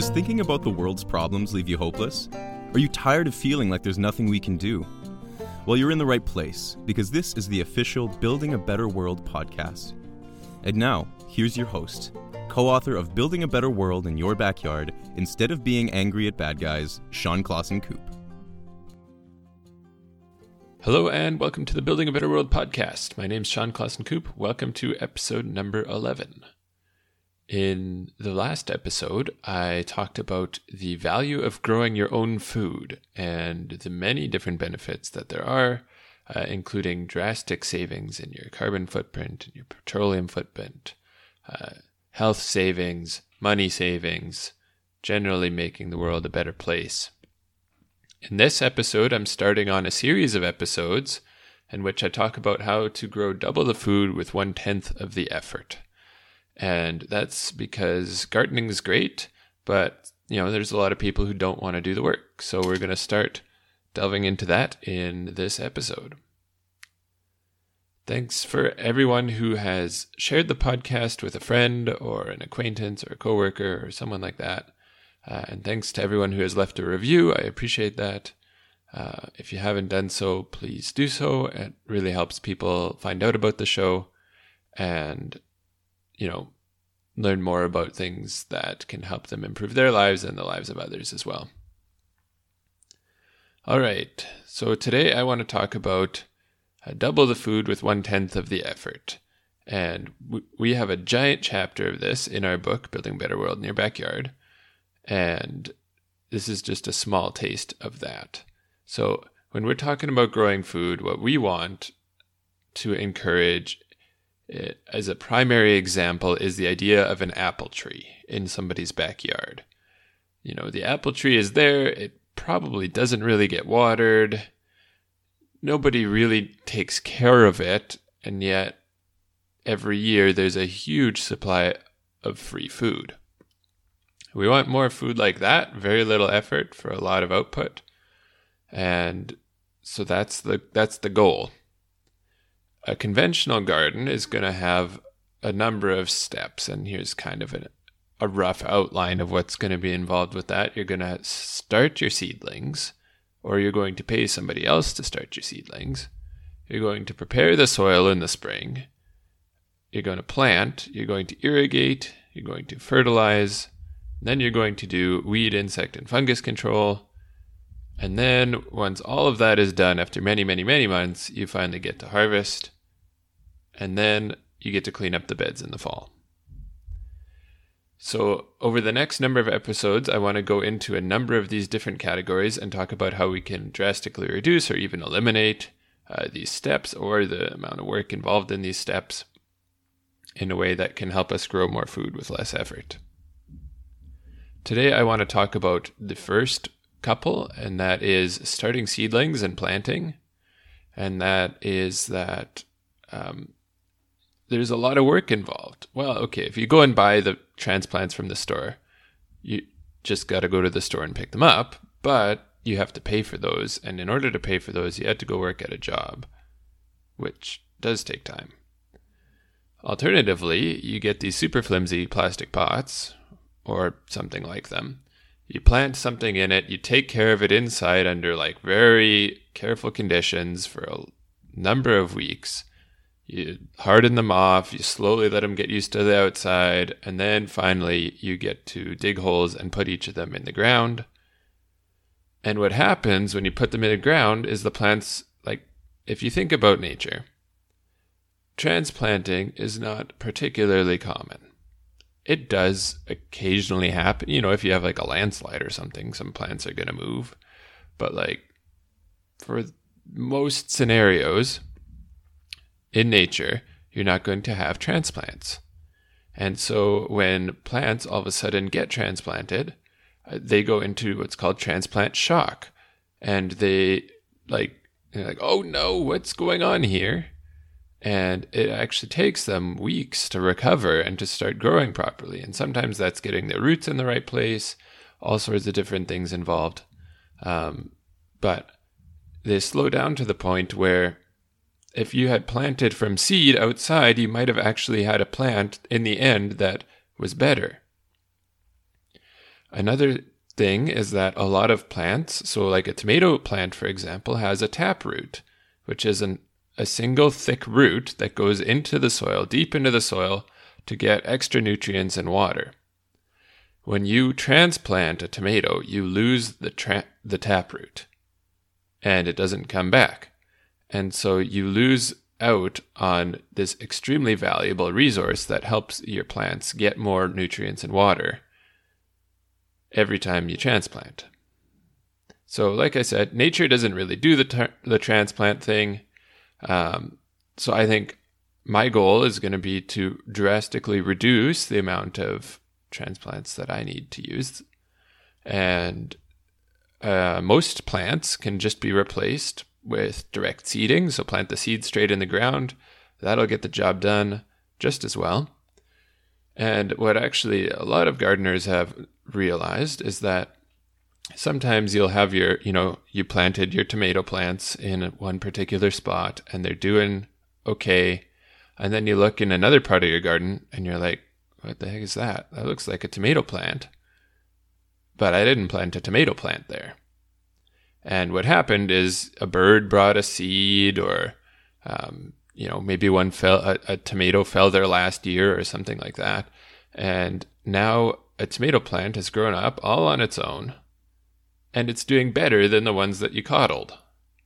Does thinking about the world's problems leave you hopeless? Are you tired of feeling like there's nothing we can do? Well, you're in the right place, because this is the official Building a Better World podcast. And now, here's your host, co-author of Building a Better World in Your Backyard, Instead of Being Angry at Bad Guys, Sean Clausen-Coop. Hello and welcome to the Building a Better World podcast. My name's Sean Clausen-Coop. Welcome to episode number 11. In the last episode, I talked about the value of growing your own food and the many different benefits that there are, including drastic savings in your carbon footprint and your petroleum footprint, health savings, money savings, generally making the world a better place. In this episode, I'm starting on a series of episodes in which I talk about how to grow double the food with 1/10 of the effort. And that's because gardening is great, but there's a lot of people who don't want to do the work. So we're going to start delving into that in this episode. Thanks for everyone who has shared the podcast with a friend or an acquaintance or a coworker or someone like that. And thanks to everyone who has left a review. I appreciate that. If you haven't done so, please do so. It really helps people find out about the show and learn more about things that can help them improve their lives and the lives of others as well. All right, so today I want to talk about double the food with 1/10 of the effort. And we have a giant chapter of this in our book, Building a Better World in Your Backyard. And this is just a small taste of that. So when we're talking about growing food, what we want to encourage as a primary example is the idea of an apple tree in somebody's backyard. The apple tree is there. It probably doesn't really get watered. Nobody really takes care of it. And yet every year there's a huge supply of free food. We want more food like that, very little effort for a lot of output. And so that's the goal. A conventional garden is going to have a number of steps, and here's kind of a rough outline of what's going to be involved with that. You're going to start your seedlings, or you're going to pay somebody else to start your seedlings. You're going to prepare the soil in the spring. You're going to plant. You're going to irrigate. You're going to fertilize. Then you're going to do weed, insect, and fungus control. And then once all of that is done, after many, many, many months, you finally get to harvest. And then you get to clean up the beds in the fall. So over the next number of episodes, I want to go into a number of these different categories and talk about how we can drastically reduce or even eliminate these steps or the amount of work involved in these steps in a way that can help us grow more food with less effort. Today, I want to talk about the first couple, and that is starting seedlings and planting. And that is that there's a lot of work involved. Well, okay, if you go and buy the transplants from the store, you just got to go to the store and pick them up, but you have to pay for those. And in order to pay for those, you have to go work at a job, which does take time. Alternatively, you get these super flimsy plastic pots or something like them. You plant something in it, you take care of it inside under very careful conditions for a number of weeks. You harden them off, you slowly let them get used to the outside, and then finally you get to dig holes and put each of them in the ground. And what happens when you put them in the ground is the plants, if you think about nature, transplanting is not particularly common. It does occasionally happen. If you have a landslide or something, some plants are going to move. But for most scenarios in nature, you're not going to have transplants. And so when plants all of a sudden get transplanted, they go into what's called transplant shock. And they're like, oh no, what's going on here? And it actually takes them weeks to recover and to start growing properly. And sometimes that's getting their roots in the right place, all sorts of different things involved. But they slow down to the point where if you had planted from seed outside, you might have actually had a plant in the end that was better. Another thing is that a lot of plants, so like a tomato plant, for example, has a taproot, which is a single thick root that goes into the soil, deep into the soil, to get extra nutrients and water. When you transplant a tomato, you lose the taproot, and it doesn't come back. And so you lose out on this extremely valuable resource that helps your plants get more nutrients and water every time you transplant. So like I said, nature doesn't really do the transplant thing. So I think my goal is going to be to drastically reduce the amount of transplants that I need to use. And most plants can just be replaced with direct seeding. So plant the seed straight in the ground. That'll get the job done just as well. And what actually a lot of gardeners have realized is that sometimes you'll have you planted your tomato plants in one particular spot and they're doing okay. And then you look in another part of your garden and you're like, what the heck is that? That looks like a tomato plant. But I didn't plant a tomato plant there. And what happened is a bird brought a seed, or maybe a tomato fell there last year or something like that. And now a tomato plant has grown up all on its own, and it's doing better than the ones that you coddled.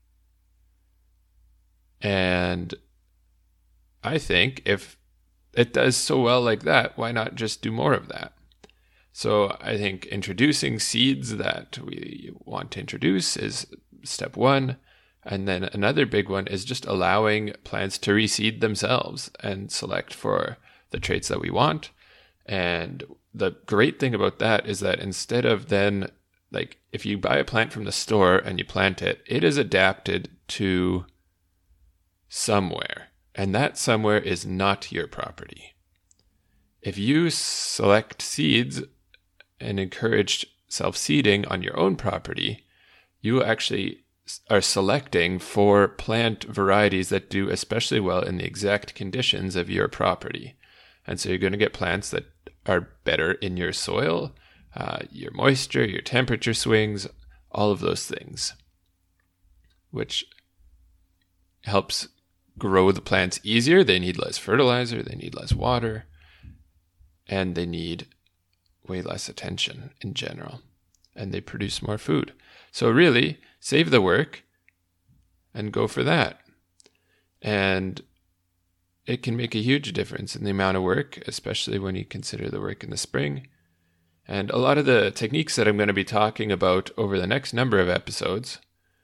And I think if it does so well like that, why not just do more of that? So I think introducing seeds that we want to introduce is step one. And then another big one is just allowing plants to reseed themselves and select for the traits that we want. And the great thing about that is that instead of then, like if you buy a plant from the store and you plant it, it is adapted to somewhere. And that somewhere is not your property. If you select seeds and encourage self-seeding on your own property, you actually are selecting for plant varieties that do especially well in the exact conditions of your property. And so you're going to get plants that are better in your soil, your moisture, your temperature swings, all of those things, which helps grow the plants easier. They need less fertilizer, they need less water, and they need way less attention in general, and they produce more food. So really, save the work and go for that. And it can make a huge difference in the amount of work, especially when you consider the work in the spring. And a lot of the techniques that I'm going to be talking about over the next number of episodes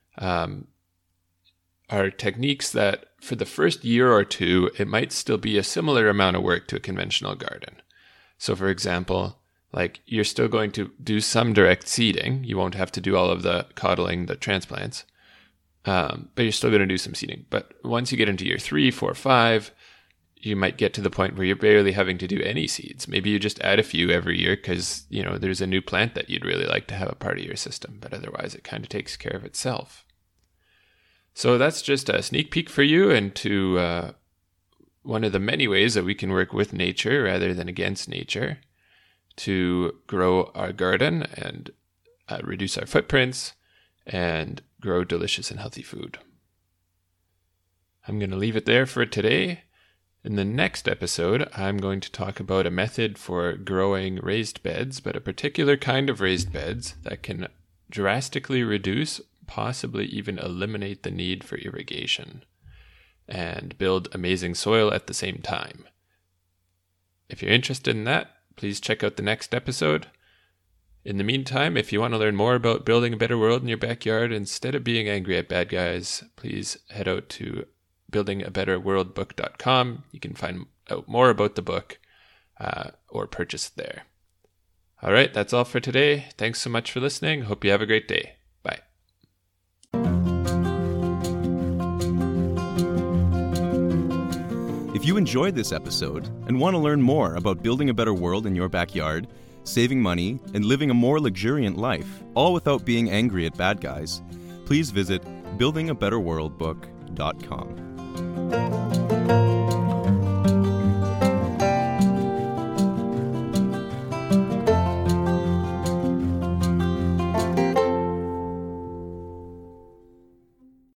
are techniques that for the first year or two, it might still be a similar amount of work to a conventional garden. So for example, like you're still going to do some direct seeding. You won't have to do all of the coddling, the transplants, but you're still going to do some seeding. But once you get into year 3, 4, 5, you might get to the point where you're barely having to do any seeds. Maybe you just add a few every year because, there's a new plant that you'd really like to have a part of your system, but otherwise it kind of takes care of itself. So that's just a sneak peek for you into one of the many ways that we can work with nature rather than against nature to grow our garden and reduce our footprints and grow delicious and healthy food. I'm going to leave it there for today. In the next episode, I'm going to talk about a method for growing raised beds, but a particular kind of raised beds that can drastically reduce, possibly even eliminate the need for irrigation and build amazing soil at the same time. If you're interested in that, please check out the next episode. In the meantime, if you want to learn more about building a better world in your backyard instead of being angry at bad guys, please head out to buildingabetterworldbook.com. You can find out more about the book or purchase it there. All right, that's all for today. Thanks so much for listening. Hope you have a great day. Bye. If you enjoyed this episode and want to learn more about building a better world in your backyard, saving money, and living a more luxuriant life, all without being angry at bad guys, please visit buildingabetterworldbook.com.